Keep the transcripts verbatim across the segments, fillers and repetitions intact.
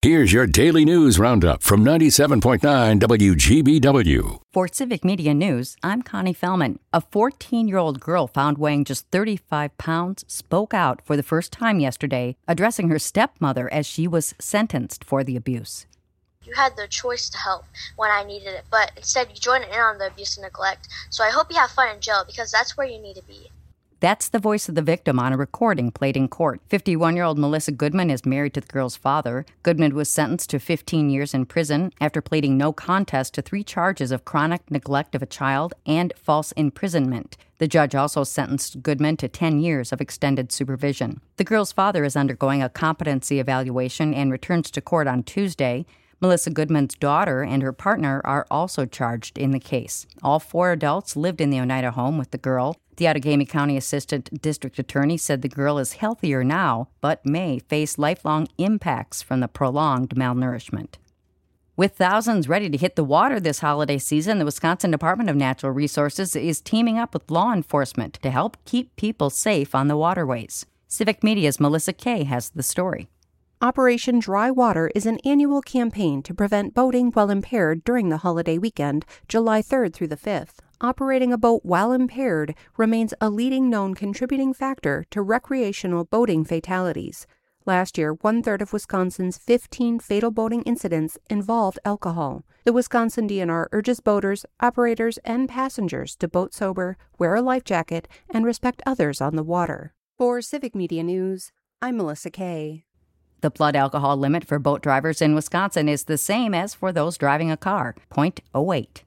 Here's your daily news roundup from ninety-seven point nine W G B W. For Civic Media News, I'm Connie Fellman. A fourteen-year-old girl found weighing just thirty-five pounds spoke out for the first time yesterday, addressing her stepmother as she was sentenced for the abuse. You had the choice to help when I needed it, but instead you joined in on the abuse and neglect. So I hope you have fun in jail because that's where you need to be. That's the voice of the victim on a recording played in court. fifty-one-year-old Melissa Goodman is married to the girl's father. Goodman was sentenced to fifteen years in prison after pleading no contest to three charges of chronic neglect of a child and false imprisonment. The judge also sentenced Goodman to ten years of extended supervision. The girl's father is undergoing a competency evaluation and returns to court on Tuesday. Melissa Goodman's daughter and her partner are also charged in the case. All four adults lived in the Oneida home with the girl. The Outagamie County Assistant District Attorney said the girl is healthier now, but may face lifelong impacts from the prolonged malnourishment. With thousands ready to hit the water this holiday season, the Wisconsin Department of Natural Resources is teaming up with law enforcement to help keep people safe on the waterways. Civic Media's Melissa Kay has the story. Operation Dry Water is an annual campaign to prevent boating while impaired during the holiday weekend, July third through the fifth. Operating a boat while impaired remains a leading known contributing factor to recreational boating fatalities. Last year, one-third of Wisconsin's fifteen fatal boating incidents involved alcohol. The Wisconsin D N R urges boaters, operators, and passengers to boat sober, wear a life jacket, and respect others on the water. For Civic Media News, I'm Melissa Kay. The blood alcohol limit for boat drivers in Wisconsin is the same as for those driving a car, zero point oh eight.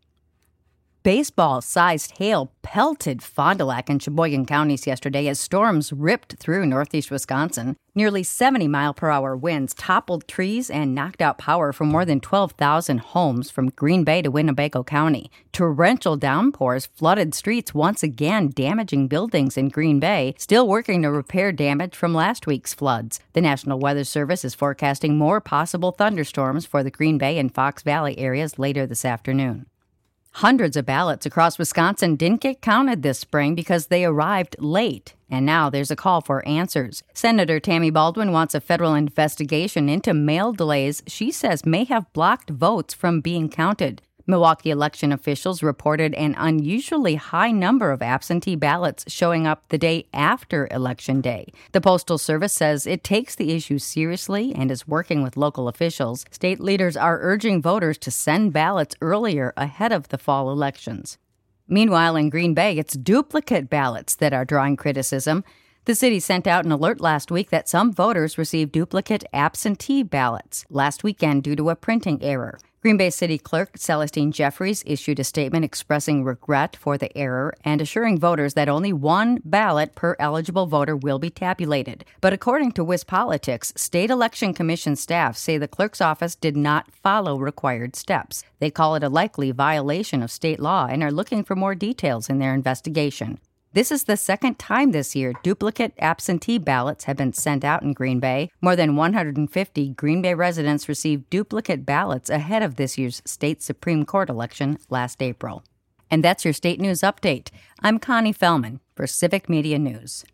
Baseball-sized hail pelted Fond du Lac and Sheboygan counties yesterday as storms ripped through northeast Wisconsin. Nearly seventy mile per hour winds toppled trees and knocked out power for more than twelve thousand homes from Green Bay to Winnebago County. Torrential downpours flooded streets once again, damaging buildings in Green Bay, still working to repair damage from last week's floods. The National Weather Service is forecasting more possible thunderstorms for the Green Bay and Fox Valley areas later this afternoon. Hundreds of ballots across Wisconsin didn't get counted this spring because they arrived late, and now there's a call for answers. Senator Tammy Baldwin wants a federal investigation into mail delays she says may have blocked votes from being counted. Milwaukee election officials reported an unusually high number of absentee ballots showing up the day after Election Day. The Postal Service says it takes the issue seriously and is working with local officials. State leaders are urging voters to send ballots earlier ahead of the fall elections. Meanwhile, in Green Bay, it's duplicate ballots that are drawing criticism. The city sent out an alert last week that some voters received duplicate absentee ballots last weekend due to a printing error. Green Bay City Clerk Celestine Jeffries issued a statement expressing regret for the error and assuring voters that only one ballot per eligible voter will be tabulated. But according to WisPolitics, State Election Commission staff say the clerk's office did not follow required steps. They call it a likely violation of state law and are looking for more details in their investigation. This is the second time this year duplicate absentee ballots have been sent out in Green Bay. More than one hundred fifty Green Bay residents received duplicate ballots ahead of this year's state Supreme Court election last April. And that's your state news update. I'm Connie Fellman for Civic Media News.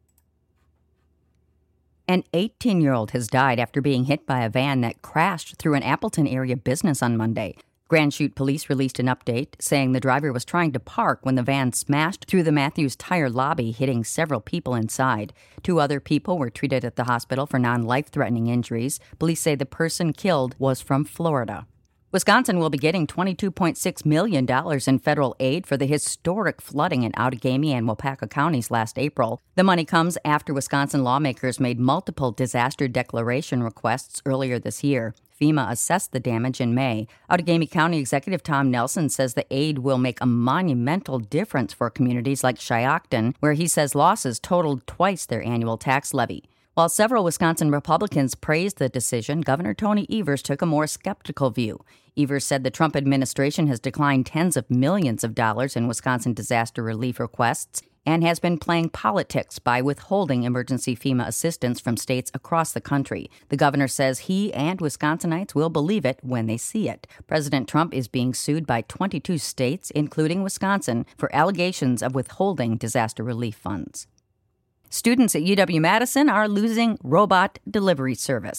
An eighteen-year-old has died after being hit by a van that crashed through an Appleton area business on Monday. Grand Chute police released an update saying the driver was trying to park when the van smashed through the Matthews Tire lobby, hitting several people inside. Two other people were treated at the hospital for non-life-threatening injuries. Police say the person killed was from Florida. Wisconsin will be getting twenty-two point six million dollars in federal aid for the historic flooding in Outagamie and Waupaca counties last April. The money comes after Wisconsin lawmakers made multiple disaster declaration requests earlier this year. FEMA assessed the damage in May. Outagamie County Executive Tom Nelson says the aid will make a monumental difference for communities like Shiocton, where he says losses totaled twice their annual tax levy. While several Wisconsin Republicans praised the decision, Governor Tony Evers took a more skeptical view. Evers said the Trump administration has declined tens of millions of dollars in Wisconsin disaster relief requests and has been playing politics by withholding emergency FEMA assistance from states across the country. The governor says he and Wisconsinites will believe it when they see it. President Trump is being sued by twenty-two states, including Wisconsin, for allegations of withholding disaster relief funds. Students at U W-Madison are losing robot delivery service.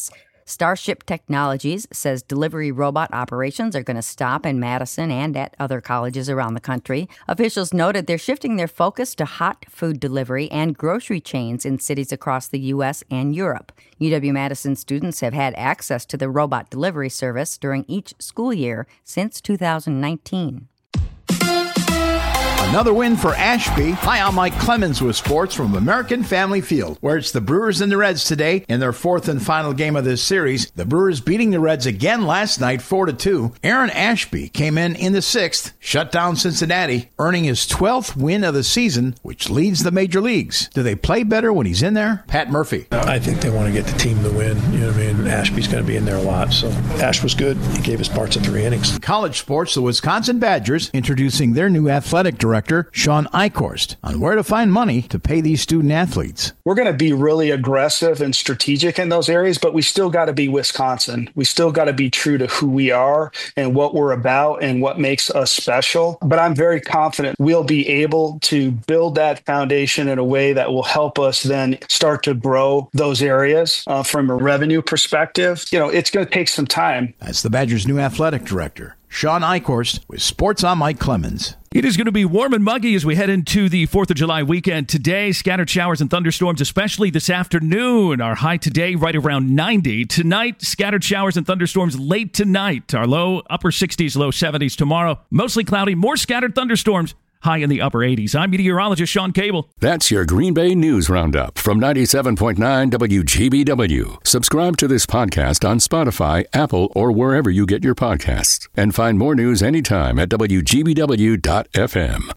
Starship Technologies says delivery robot operations are going to stop in Madison and at other colleges around the country. Officials noted they're shifting their focus to hot food delivery and grocery chains in cities across the U S and Europe. U W-Madison students have had access to the robot delivery service during each school year since two thousand nineteen. Another win for Ashby. Hi, I'm Mike Clemens with sports from American Family Field, where it's the Brewers and the Reds today in their fourth and final game of this series. The Brewers beating the Reds again last night, four to two. Aaron Ashby came in in the sixth, shut down Cincinnati, earning his twelfth win of the season, which leads the major leagues. Do they play better when he's in there? Pat Murphy. I think they want to get the team to win. You know what I mean? Ashby's going to be in there a lot. So Ash was good. He gave us parts of three innings. College sports, the Wisconsin Badgers introducing their new athletic director, Sean Eichhorst, on where to find money to pay these student athletes. We're going to be really aggressive and strategic in those areas, but we still got to be Wisconsin. We still got to be true to who we are and what we're about and what makes us special. But I'm very confident we'll be able to build that foundation in a way that will help us then start to grow those areas uh, from a revenue perspective. You know, it's going to take some time. That's the Badgers' new athletic director, Sean Eichhorst, with Sports on Mike Clemens. It is going to be warm and muggy as we head into the fourth of July weekend. Today, scattered showers and thunderstorms, especially this afternoon. Our high today right around ninety. Tonight, scattered showers and thunderstorms late tonight. Our low upper sixties, low seventies tomorrow. Mostly cloudy, more scattered thunderstorms. High in the upper eighties. I'm meteorologist Sean Cable. That's your Green Bay News Roundup from ninety-seven point nine W G B W. Subscribe to this podcast on Spotify, Apple, or wherever you get your podcasts. And find more news anytime at W G B W dot F M.